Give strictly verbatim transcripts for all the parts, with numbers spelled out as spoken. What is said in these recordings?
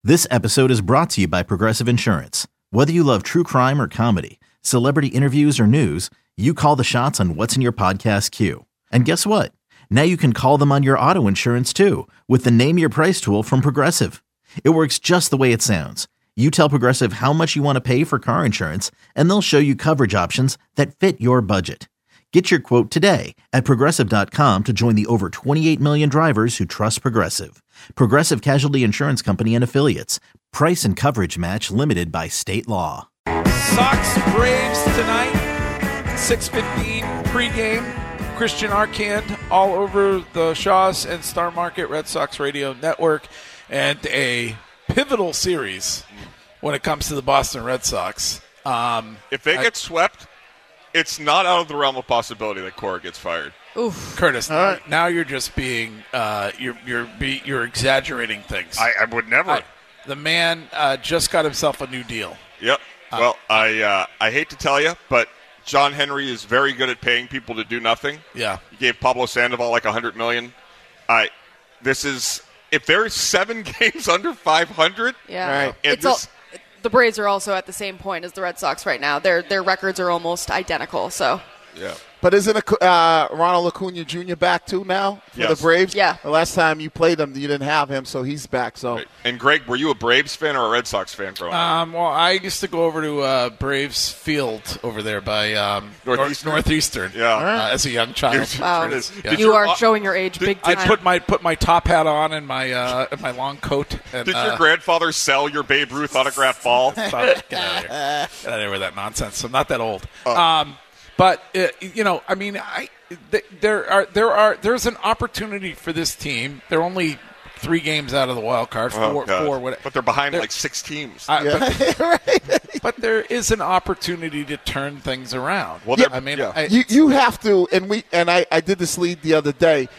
This episode is brought to you by Progressive Insurance. Whether you love true crime or comedy, celebrity interviews or news, you call the shots on what's in your podcast queue. And guess what? Now you can call them on your auto insurance too with the Name Your Price tool from Progressive. It works just the way it sounds. You tell Progressive how much you want to pay for car insurance, and they'll show you coverage options that fit your budget. Get your quote today at Progressive dot com to join the over twenty-eight million drivers who trust Progressive. Progressive Casualty Insurance Company and Affiliates. Price and coverage match limited by state law. Sox Braves tonight, six fifteen pregame. Christian Arcand all over the Shaws and Star Market Red Sox Radio Network, and a pivotal series when it comes to the Boston Red Sox. Um, if they I, get swept, it's not out of the realm of possibility that Cora gets fired. Oof. Curtis, now, right. now you're just being uh, you're you're be, you're exaggerating things. I, I would never. I, the man uh, just got himself a new deal. Yep. Uh, well, I uh, I hate to tell you, but John Henry is very good at paying people to do nothing. Yeah. He gave Pablo Sandoval like a hundred million. I. This is if there's seven games under five hundred. Yeah. Right. It's this, all, the Braves are also at the same point as the Red Sox right now. Their their records are almost identical. So. Yeah. But isn't uh, Ronald Acuna Junior back too now for yes. the Braves? Yeah. The last time you played him, you didn't have him, so he's back. So. Right. And Greg, were you a Braves fan or a Red Sox fan growing up? Um, well, I used to go over to uh, Braves Field over there by um, Northeastern. Northeastern. Yeah. Uh, as a young child. Wow. Yeah. You are showing your age big time. I put my put my top hat on and my uh, and my long coat. And, Did uh, your grandfather sell your Babe Ruth autographed ball? Get out of here. Get out of here with that nonsense. I'm not that old. Oh. Um, But uh, you know, I mean, I th- there are there are there's an opportunity for this team. They're only three games out of the wild card, four, oh, four, whatever. But they're behind they're, like six teams. I, yeah. but, but there is an opportunity to turn things around. Well, yeah, I mean, yeah. I, you you have to, and we and I, I did this lead the other day.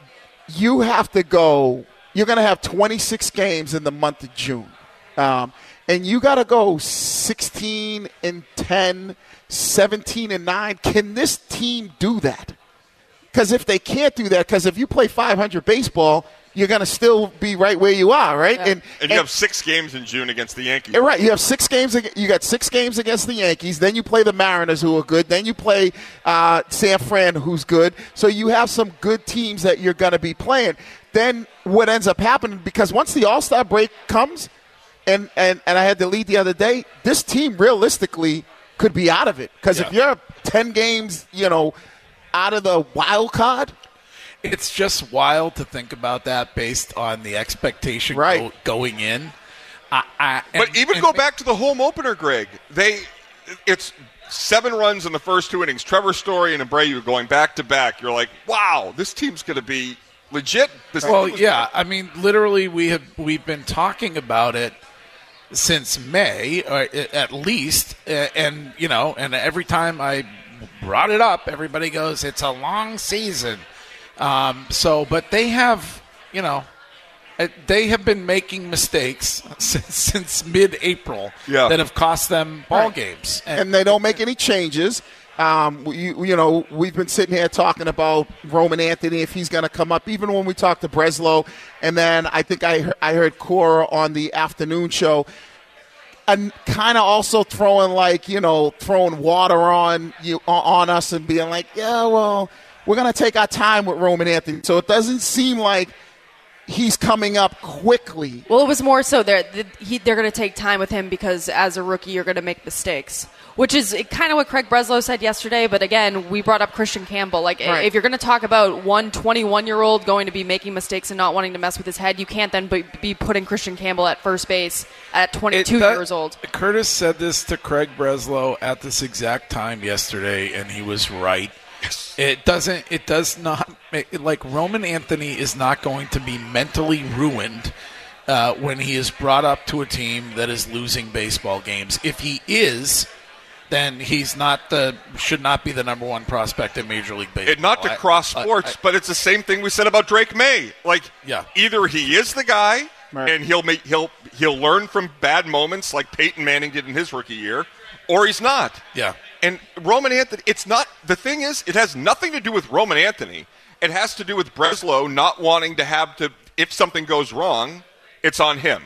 You have to go. You're going to have twenty-six games in the month of June, um, and you got to go sixteen and ten. seventeen and nine. Can this team do that? Because if they can't do that, because if you play five hundred baseball, you're going to still be right where you are, right? Yeah. And, and you and, have six games in June against the Yankees. Right. You have six games. You got six games against the Yankees. Then you play the Mariners, who are good. Then you play uh, San Fran, who's good. So you have some good teams that you're going to be playing. Then what ends up happening, because once the All-Star break comes, and, and, and I had the lead the other day, this team realistically – could be out of it, because yeah. if you're ten games, you know, out of the wild card, it's just wild to think about that based on the expectation right. go, going in. I, I, but and, even and, go back to the home opener, Greg. They, it's seven runs in the first two innings. Trevor Story and Abreu going back to back. You're like, wow, this team's going to be legit. This well, yeah, I mean, literally, we have we've been talking about it since May, or at least, and you know, and every time I brought it up, everybody goes, "It's a long season." Um, so, but they have, you know, they have been making mistakes since, since mid-April yeah. that have cost them ball right. games, and, and they don't make any changes. Um, you, you know, we've been sitting here talking about Roman Anthony, if he's going to come up, even when we talked to Breslow. And then I think I, I heard Cora on the afternoon show, and kind of also throwing like, you know, throwing water on you on us and being like, yeah, well, we're going to take our time with Roman Anthony. So it doesn't seem like he's coming up quickly. Well, it was more so they're, they're going to take time with him because as a rookie, you're going to make mistakes, which is kind of what Craig Breslow said yesterday. But again, we brought up Christian Campbell. Like, right. if you're going to talk about one twenty-one-year-old going to be making mistakes and not wanting to mess with his head, you can't then be putting Christian Campbell at first base at twenty-two that, years old. Curtis said this to Craig Breslow at this exact time yesterday, and he was right. Yes. It doesn't. It does not. Like, Roman Anthony is not going to be mentally ruined uh, when he is brought up to a team that is losing baseball games. If he is, then he's not the should not be the number one prospect in Major League Baseball. It, not to cross sports, I, I, but it's the same thing we said about Drake May. Like, yeah. either he is the guy, right. and he'll make he'll he'll learn from bad moments like Peyton Manning did in his rookie year, or he's not. Yeah. And Roman Anthony, it's not the thing is, it has nothing to do with Roman Anthony. It has to do with Breslow not wanting to have to. If something goes wrong, it's on him.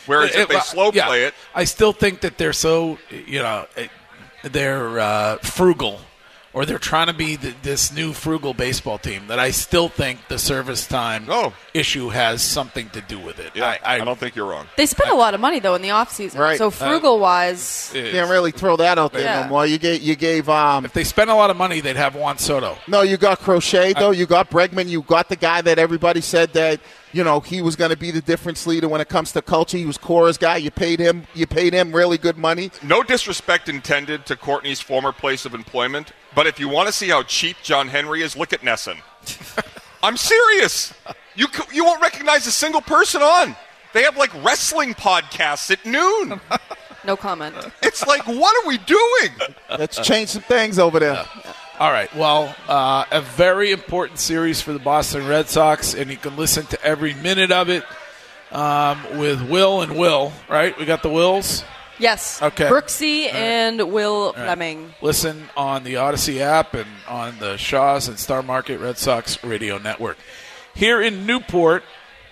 Whereas It- if they it- slow yeah, play it, I still think that they're so, you know, it- they're uh, frugal, or they're trying to be th- this new frugal baseball team, that I still think the service time Oh. issue has something to do with it. yeah, I, I, I, don't think you're wrong. They spent a lot of money though in the offseason. Right. So frugal wise, Can't really throw that out there Yeah. no more. You gave, you gave, um, If they spent a lot of money, they'd have Juan Soto. no, you got Crochet though. You got Bregman. You got the guy that everybody said that you know he was going to be the difference leader when it comes to culture. He was Cora's guy. You paid him. You paid him really good money. No disrespect intended to Courtney's former place of employment, but if you want to see how cheap John Henry is, look at Nesson. I'm serious. You c- you won't recognize a single person on. They have like wrestling podcasts at noon. no comment. It's like, what are we doing? Let's change some things over there. All right. Well, uh, a very important series for the Boston Red Sox, and you can listen to every minute of it um, with Will and Will, right? We got the Wills. Yes. Okay. Brooksy right. and Will All right. Fleming. Listen on the Odyssey app and on the Shaw's and Star Market Red Sox Radio Network. Here in Newport,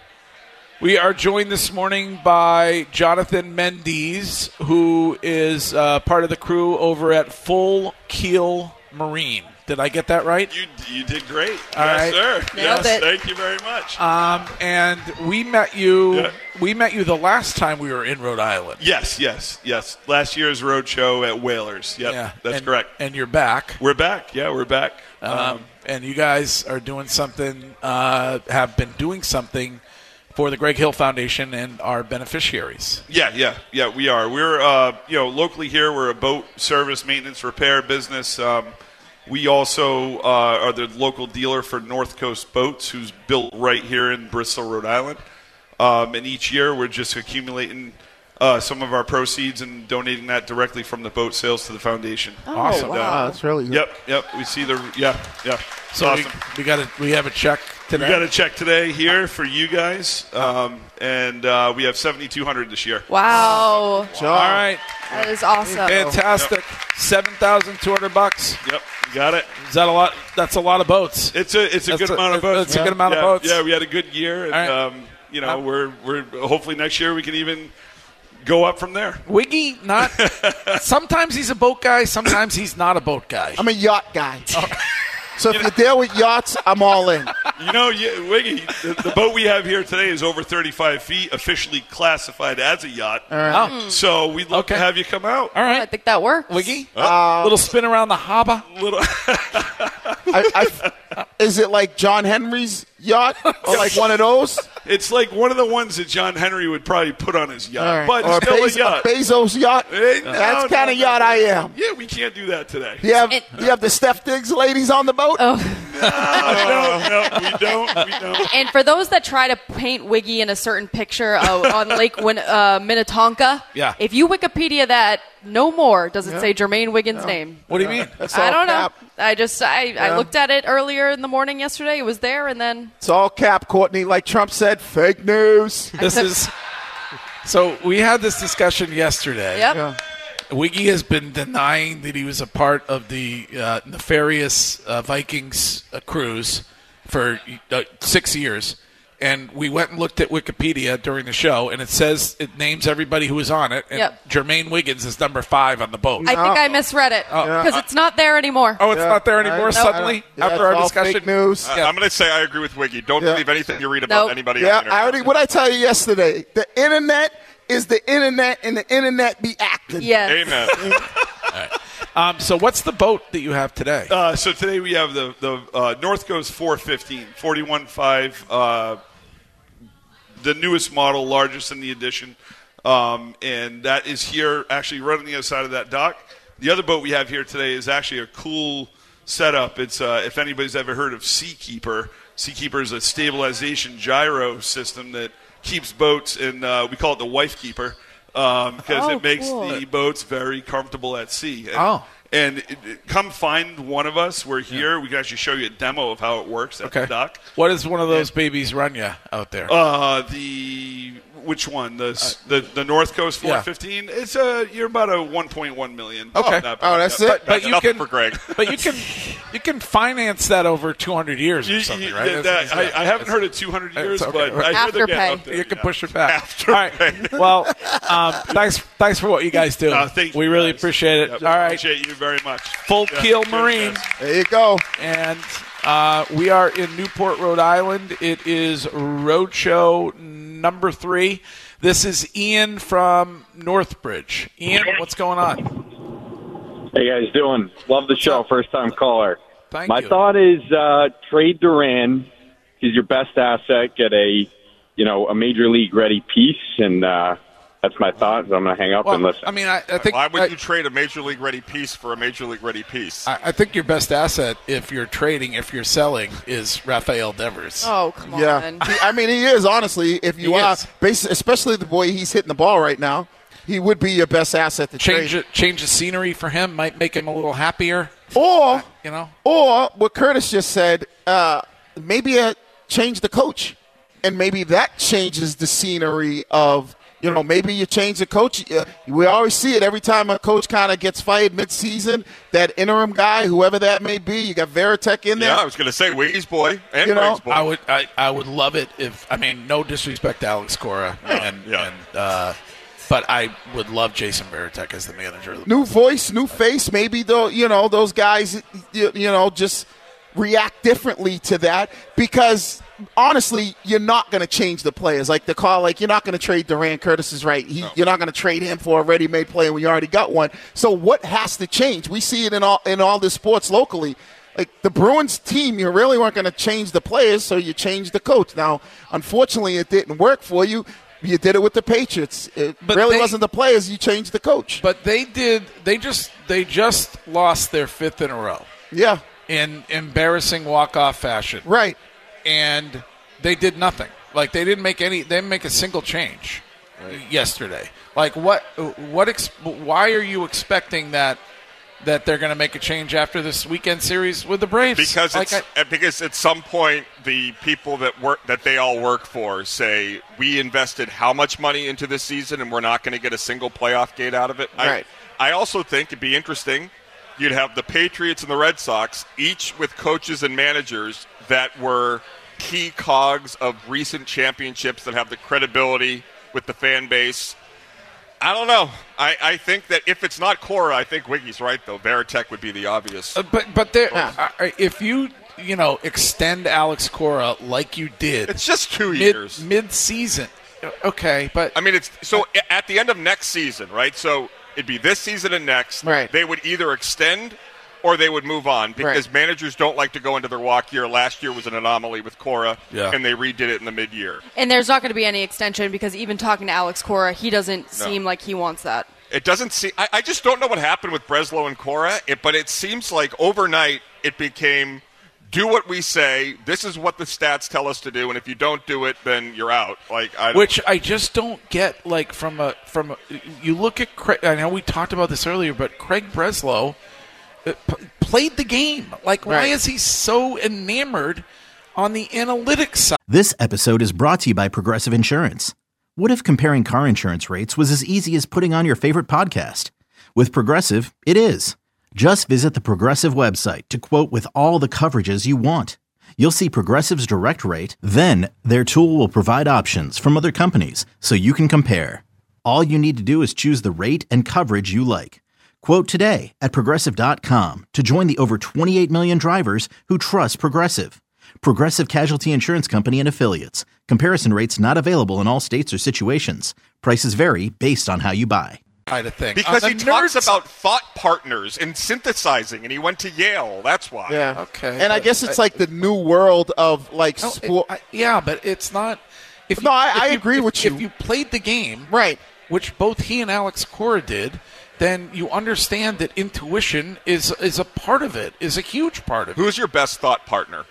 we are joined this morning by Jonathan Mendes, who is uh, part of the crew over at Full Keel Marine. Did I get that right? You you did great. All yes, right. sir. Nailed yes, it. thank you very much. Um, and we met you. Yeah. We met you the last time we were in Rhode Island. yes, yes, yes. Last year's road show at Whalers. Yep, Yeah, that's and, correct. And you're back. We're back. Yeah, we're back. Um, Um, and you guys are doing something. Uh, have been doing something for the Greg Hill Foundation and our beneficiaries. yeah, yeah, yeah. We are. We're uh, you know locally here. We're a boat service, maintenance, repair business. Um, we also uh, are the local dealer for North Coast Boats, who's built right here in Bristol, Rhode Island. Um, and each year we're just accumulating uh, some of our proceeds and donating that directly from the boat sales to the foundation. Oh, Awesome. wow. Wow, that's really good. Yep, yep. We see the yeah, yeah. It's So awesome. we, we got a we have a check today. We got a check today here for you guys, um, and uh, we have seventy-two hundred this year. Wow. John. All right, That is awesome. fantastic. Seven thousand two hundred bucks. Yep, you got it. Is that a lot? That's a lot of boats. It's a it's a That's good a- amount of boats. that's a good amount of Yeah, boats. Yeah, we had a good year, and All right. um, you know Uh, we're we're hopefully next year we can even go up from there. Wiggy, not. Sometimes he's a boat guy. Sometimes he's not a boat guy. I'm a yacht guy. So if you're there with yachts, I'm all in. You know, you, Wiggy, the, the boat we have here today is over thirty-five feet, officially classified as a yacht. All right. Oh, So we'd love Okay. to have you come out. all I right. think that works. Wiggy, Uh, little spin around the harbor. Little. I, I, is it like John Henry's yacht or like one of those? It's like one of the ones that John Henry would probably put on his yacht, All right. but or still Bez- a yacht. Bezos yacht? Eh, no, That's no, kind of no, yacht no. I am. Yeah, we can't do that today. You have, It- you have the Steph Diggs ladies on the boat? Oh. No, no, we don't. We don't. And for those that try to paint Wiggy in a certain picture uh, on Lake Win- uh, Minnetonka, Yeah. if you Wikipedia that, no more does it say Jermaine Wiggins' name. What do you mean? That's I all don't cap. know. I just I, Yeah. I looked at it earlier in the morning yesterday. It was there, and then It's all cap, Courtney. Like Trump said, fake news. This is. So we had this discussion yesterday. yep. Yeah. Wiggy has been denying that he was a part of the uh, nefarious uh, Vikings uh, cruise for uh, six years. And we went and looked at Wikipedia during the show, and it says it names everybody who was on it. And Yep. Jermaine Wiggins is number five on the boat. I think I misread it because it's not there anymore. oh, it's Yeah. not there anymore I- suddenly Yeah, after it's our all discussion? fake news. Uh, I'm going to say I agree with Wiggy. Don't Yeah. believe anything you read about Nope. anybody Yeah, on the I internet. already. What I tell you yesterday? The internet is the internet, and the internet be acting. Yes. Amen. Um, so what's the boat that you have today? Uh, so today we have the the uh, North Coast four fifteen, forty-one point five, uh, the newest model, largest in the edition, um, and that is here actually right on the other side of that dock. The other boat we have here today is actually a cool setup. It's uh, if anybody's ever heard of Seakeeper. Seakeeper is a stabilization gyro system that keeps boats, and uh, we call it the wife keeper um, because Oh, it makes cool. the boats very comfortable at sea. And, Oh. and it, it- come find one of us. We're here. We can actually show you a demo of how it works at Okay. the dock. What does one of those babies run you out there? Uh, the which one? The uh, the the North Coast four fifteen. Yeah. It's a you're about a one point one million. Okay. Oh, oh that's it. But, but you can for Greg. But you can you can finance that over two hundred years or you, something, you, right? That, that, I, I haven't heard it two hundred years, okay. but I heard they're getting up there. You can yeah. push it back. After All right. Well, um, thanks thanks for what you guys do. Uh, thank we you really guys. appreciate it. Yep. All right. Appreciate you very much. Full yeah. Keel Cheers, Marine. guys. There you go. And uh, we are in Newport, Rhode Island. It is Roadshow number three. This is Ian from Northbridge. Ian, what's going on? How you guys doing? Love the show. First time caller. Thank My you. thought is uh, trade Duran. He's your best asset. Get a, you know, a major league ready piece, and uh, that's my thought. So I'm going to hang up well, and listen. I mean, I, I think Why would I, you trade a major league ready piece for a major league ready piece? I, I think your best asset, if you're trading, if you're selling, is Rafael Devers. Oh, come Yeah, on. He- I mean, he is honestly. If you He are, is. basi- especially the way he's hitting the ball right now, he would be your best asset to Change trade. it, change the scenery for him might make him a little happier. Or, You know, or what Curtis just said, uh, maybe uh, change the coach, and maybe that changes the scenery of. You know, maybe you change the coach. Uh, we always see it every time a coach kind of gets fired mid-season. That interim guy, whoever that may be, you got Veritek in there. Yeah, I was going to say Wiggy's boy and You know, Greg's boy. I would I, I would love it if I mean no disrespect to Alex Cora and yeah. and uh, but I would love Jason Veritek as the manager. New voice, new face. Maybe though, you know, those guys, you, you know, just react differently to that because. Honestly, you're not going to change the players. Like the call, like you're not going to trade Durant. Curtis is right. He, no. You're not going to trade him for a ready-made player when you already got one. So what has to change? We see it in all in all the sports locally. Like the Bruins team, you really weren't going to change the players, so you changed the coach. Now, unfortunately, it didn't work for you. You did it with the Patriots. It but really they, wasn't the players. You changed the coach. But they did. They just they just lost their fifth in a row. Yeah. In embarrassing walk-off fashion. Right. And they did nothing. Like they didn't make any. They didn't make a single change right. yesterday. Like what? What? Ex, why are you expecting that? That they're going to make a change after this weekend series with the Braves? Because like it's, I, because at some point the people that work that they all work for say we invested how much money into this season and we're not going to get a single playoff gate out of it. Right. I, I also think it'd be interesting. You'd have the Patriots and the Red Sox, each with coaches and managers that were key cogs of recent championships that have the credibility with the fan base. I don't know. I, I think that if it's not Cora, I think Wiggy's right, though. Veritek would be the obvious. Uh, but but there, Yeah. uh, if you you know extend Alex Cora like you did, It's just two mid, years. mid-season. Okay, but I mean, it's so at the end of next season, right? So it'd be this season and next. Right. They would either extend or they would move on because Right. managers don't like to go into their walk year. Last year was an anomaly with Cora, Yeah. and they redid it in the mid-year. And there's not going to be any extension because even talking to Alex Cora, he doesn't seem like he wants that. It doesn't seem. I, I just don't know what happened with Breslow and Cora, it, but it seems like overnight it became do what we say. This is what the stats tell us to do, and if you don't do it, then you're out. Like I don't, which I just don't get. Like from a from a, you look at Craig, I know we talked about this earlier, but Craig Breslow uh, p- played the game. Like why Right. is he so enamored on the analytics side? This episode is brought to you by Progressive Insurance. What if comparing car insurance rates was as easy as putting on your favorite podcast? With Progressive, it is. Just visit the Progressive website to quote with all the coverages you want. You'll see Progressive's direct rate, then their tool will provide options from other companies so you can compare. All you need to do is choose the rate and coverage you like. Quote today at Progressive dot com to join the over twenty-eight million drivers who trust Progressive. Progressive Casualty Insurance Company and Affiliates. Comparison rates not available in all states or situations. Prices vary based on how you buy. Side of thing. because On he the talks nerds- about thought partners and synthesizing, and he went to Yale. That's why. Yeah. Okay, And I but guess it's I- like the new world of like No, it- sport. I- yeah, but it's not. If No, you- I- if I you- agree if- with you. If you played the game, Right. which both he and Alex Cora did, then you understand that intuition is is a part of it, is a huge part of it. Who's your best thought partner?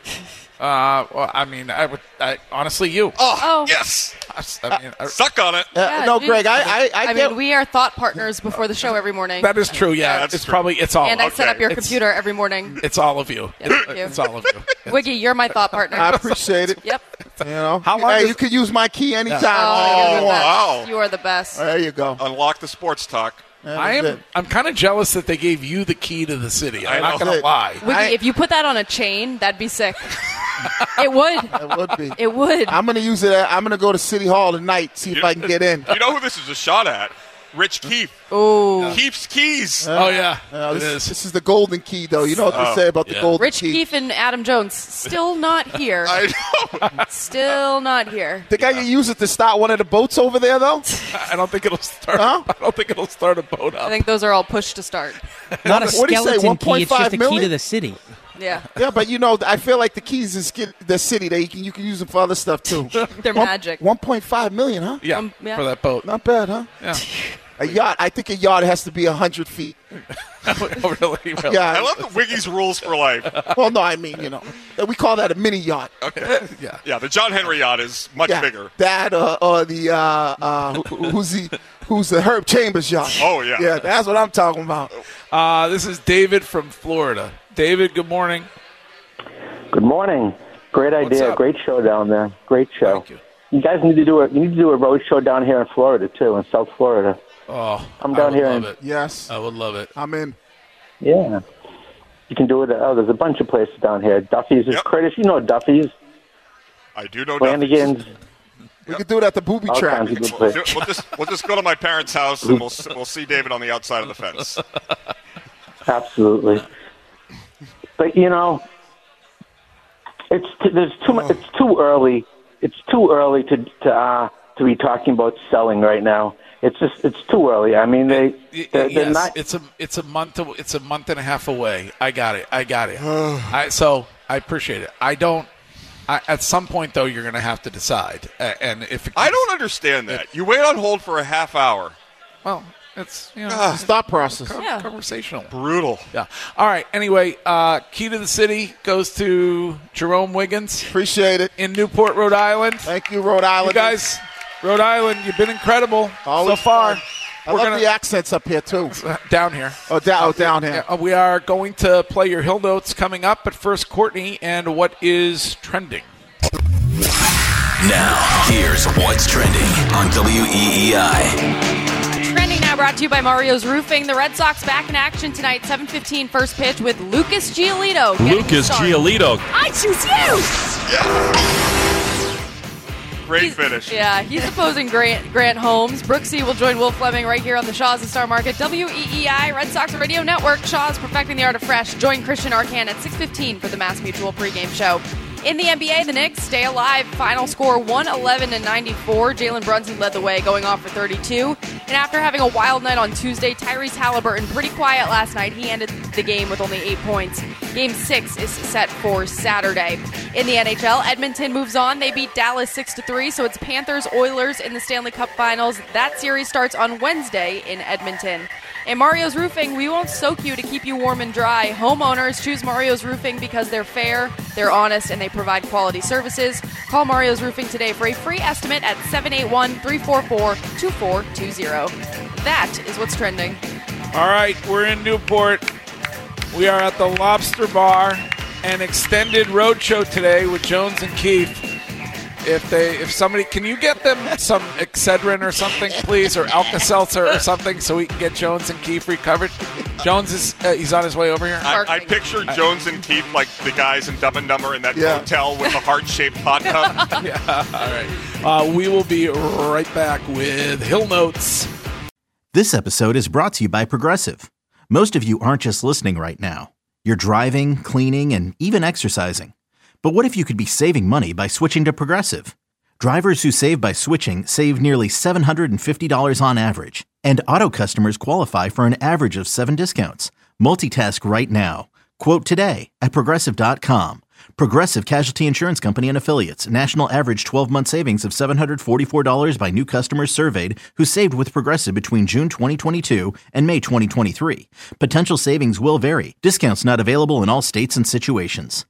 Uh, well, I mean, I would I, honestly you. Oh, Oh. yes. I mean, I- Suck on it. Uh, Yeah, no, geez. Greg, I, I, I, I get, mean, we are thought partners before the show every morning. that is true. Yeah, that's it's true. probably it's all. and I set okay. up your It's- computer every morning. It's all of you. Yeah, thank you. It's all of you. Wiggy, you're my thought partner. I appreciate it. Yep. You know, How long hey, does- you can use my key anytime. Oh, you you're the want. best. wow. You are the best. There you go. Unlock the sports talk. That I was am. it. I'm kind of jealous that they gave you the key to the city. I'm I not know. going to lie. Wiggy, I- if you put that on a chain, that'd be sick. It would. It would be. It would. I'm gonna use it. At, I'm gonna go to City Hall tonight. See if I can get in. You know who this is a shot at? Rich Keefe. Oh, Keefe's keys. Oh yeah, Uh, it this, is. this is the golden key, though. You know what Oh, they say about the yeah. golden Rich key. Keefe and Adam Jones still not here. I know. Still not here. Think I can use it to start one of the boats over there, though? I don't think it'll start. Huh? I don't think it'll start a boat up. I think those are all push to start. Not a What do you say, skeleton key. It's just a one point five key million? to the city. Yeah, Yeah, but you know, I feel like the keys is get the city. They can you can use them for other stuff too. they're One- magic. One point five million, huh? yeah, Um, yeah. for that boat. Not bad, huh? Yeah. A yacht. I think a yacht has to be a hundred feet. Oh, really, really. Yeah. I love the Wiggy's rules for life. Well, no, I mean, you know, we call that a mini yacht. Okay. Yeah. Yeah, the John Henry yacht is much Yeah, bigger. that uh, or the uh, uh, who, who's the who's the Herb Chambers yacht? Oh, yeah. yeah, that's what I'm talking about. Uh, this is David from Florida. David, good morning. Good morning. Great idea. up? Great show down there. Great show. Thank you. You guys need to do a you need to do a road show down here in Florida too, in South Florida. Oh, I'm I down would here love in- it. Yes, I would love it. I'm in. Yeah. You can do it. Oh, there's a bunch of places down here. Duffy's is Yep. Curtis. You know Duffy's, I do know Flanagan's, We could do it at the booby all trap. kinds of good We'll, places. do- we'll just we'll just go to my parents' house and we'll we'll see David on the outside of the fence. Absolutely. But you know, it's t- there's too much. It's too early. It's too early to to uh, to be talking about selling right now. It's just it's too early. I mean, they Y- they're, yes, they're not. it's a it's a month to, it's a month and a half away. I got it. I got it. I, so I appreciate it. I don't. I, at some point though, you're going to have to decide. A- And if it I don't understand that. You wait on hold for a half hour. well, it's you know Ah. it's Thought process. Yeah. conversational. Brutal. Yeah. All right. Anyway, uh, key to the city goes to Jerome Wiggins Appreciate it. in Newport, Rhode Island. Thank you, Rhode Island. You guys, Rhode Island, you've been incredible Always so far. fun. I We're love gonna- the accents up here too. Down here. Oh, down, oh, down here. Uh, we are going to play your Hill Notes coming up, but first, Courtney, and what is trending? Now, here's what's trending on W E E I. Trending now brought to you by Mario's Roofing. The Red Sox back in action tonight, seven fifteen first pitch with Lucas Giolito. getting Lucas started. Giolito. I choose you! Great He's- finish. Yeah, he's opposing Grant, Grant Holmes. Brooksy will join Will Fleming right here on the Shaw's and Star Market. W E E I, Red Sox Radio Network. Shaw's perfecting the art of fresh. Join Christian Arcan at six fifteen for the Mass Mutual pregame show. In the N B A, the Knicks stay alive. Final score one eleven to ninety-four. Jalen Brunson led the way, going off for thirty-two. And after having a wild night on Tuesday, Tyrese Halliburton pretty quiet last night. He ended the game with only eight points. Game six is set for Saturday. In the N H L, Edmonton moves on. They beat Dallas six to three, so it's Panthers Oilers in the Stanley Cup Finals. That series starts on Wednesday in Edmonton. In Mario's Roofing, we won't soak you to keep you warm and dry. Homeowners choose Mario's Roofing because they're fair, they're honest, and they provide quality services. Call Mario's Roofing today for a free estimate at seven eight one, three four four, two four two zero. That is what's trending. All right, we're in Newport. We are at the Lobster Bar, an extended road show today with Jones and Keefe. If they, if somebody, can you get them some Excedrin or something, please, or Alka-Seltzer or something, so we can get Jones and Keefe recovered? Jones is, uh, he's on his way over here. I, I picture Jones and Keefe like the guys in Dumb and Dumber in that Yeah. hotel with the heart-shaped hot tub. Yeah, all right. Uh, we will be right back with Hill Notes. This episode is brought to you by Progressive. Most of you aren't just listening right now. You're driving, cleaning, and even exercising. But what if you could be saving money by switching to Progressive? Drivers who save by switching save nearly seven hundred fifty dollars on average. And auto customers qualify for an average of seven discounts. Multitask right now. Quote today at Progressive dot com. Progressive Casualty Insurance Company and Affiliates. National average twelve-month savings of seven hundred forty-four dollars by new customers surveyed who saved with Progressive between June twenty twenty-two and May twenty twenty-three. Potential savings will vary. Discounts not available in all states and situations.